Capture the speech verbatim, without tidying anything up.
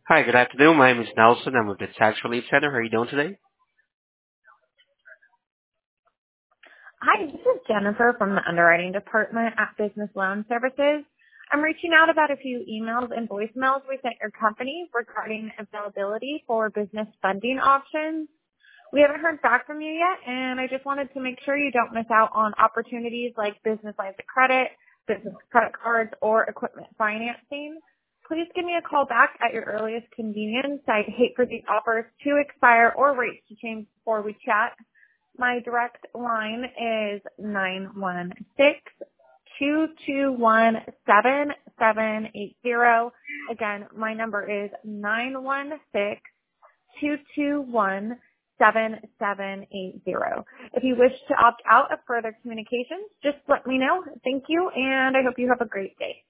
Hi, good afternoon. My name is Nelson. I'm with the Tax Relief Center. How are you doing today? Hi, this is Jennifer from the underwriting department at Business Loan Services. I'm reaching out about a few emails and voicemails we sent your company regarding availability for business funding options. We haven't heard back from you yet, and I just wanted to make sure you don't miss out on opportunities like business lines of credit, business credit cards, or equipment financing. Please give me a call back at your earliest convenience. I'd hate for these offers to expire or rates to change before we chat. My direct line is nine one six, two two one, seven seven eight zero. Again, my number is nine one six, two two one, seven seven eight zero. If you wish to opt out of further communications, just let me know. Thank you, and I hope you have a great day.